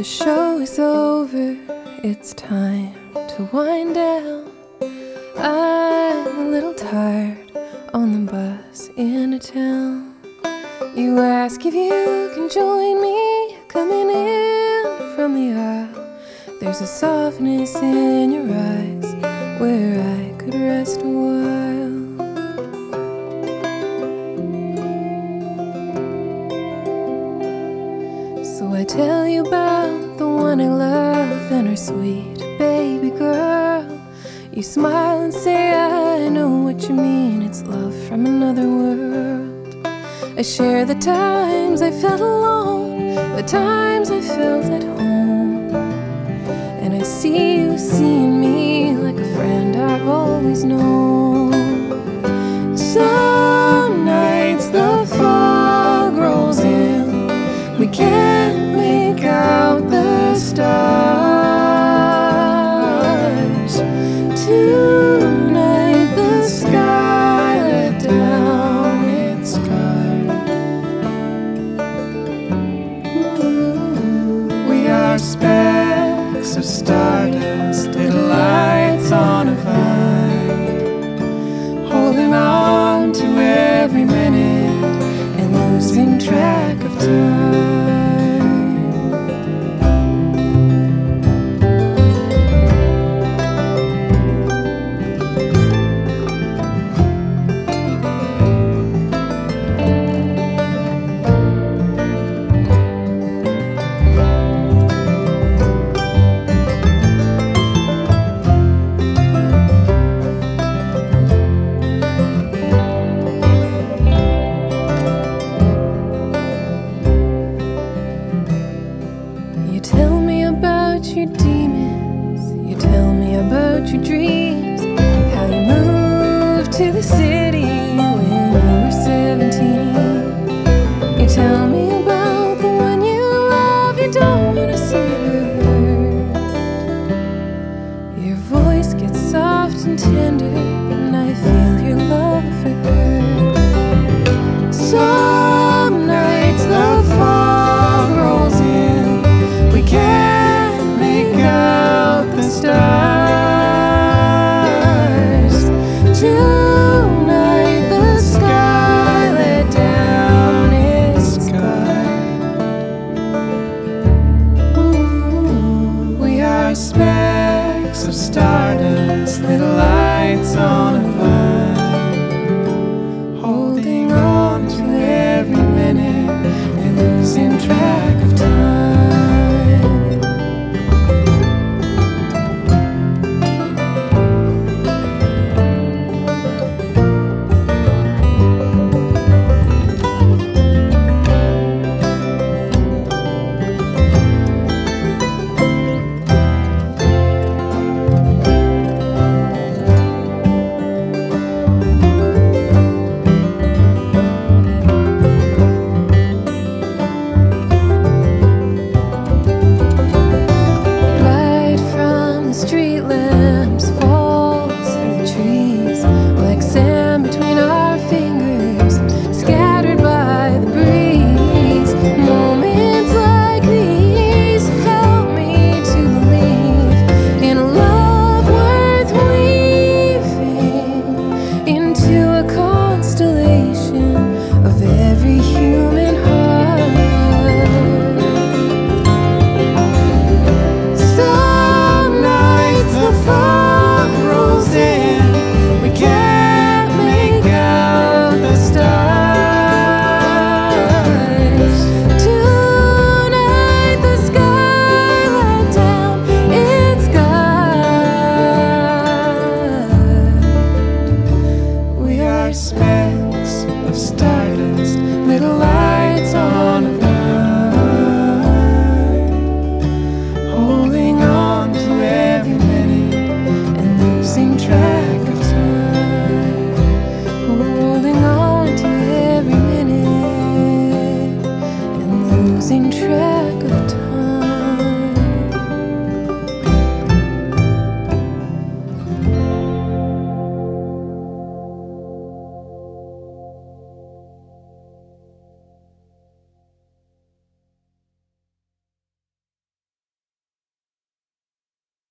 show is over, it's time to wind down. I'm a little tired on the bus into town. You ask if you can join me coming in from the aisle. There's a softness in your eyes where I could rest a while. So I tell you about the one I love and her sweet baby girl. You smile and say, I know what you mean, it's love from another world. I share the times I felt alone, the times I felt at home. And I see you seeing me like a friend I've always known. Some nights the fog rolls in, we can't make out the stars. Tonight the sky let down its guard. We are specks of stardust, little lights on a vine, holding on to every minute and losing track of time. You tell me about your demons, you tell me about your dreams, how you moved to the city when you were 17. You tell me about the one you love, you don't want to see her hurt. Your voice gets soft and tender, and I feel your love for her. Some nights the fog rolls in, we can't make out the stars. Tonight the sky let down its guard. We are specks of stardust, little lights on a vine.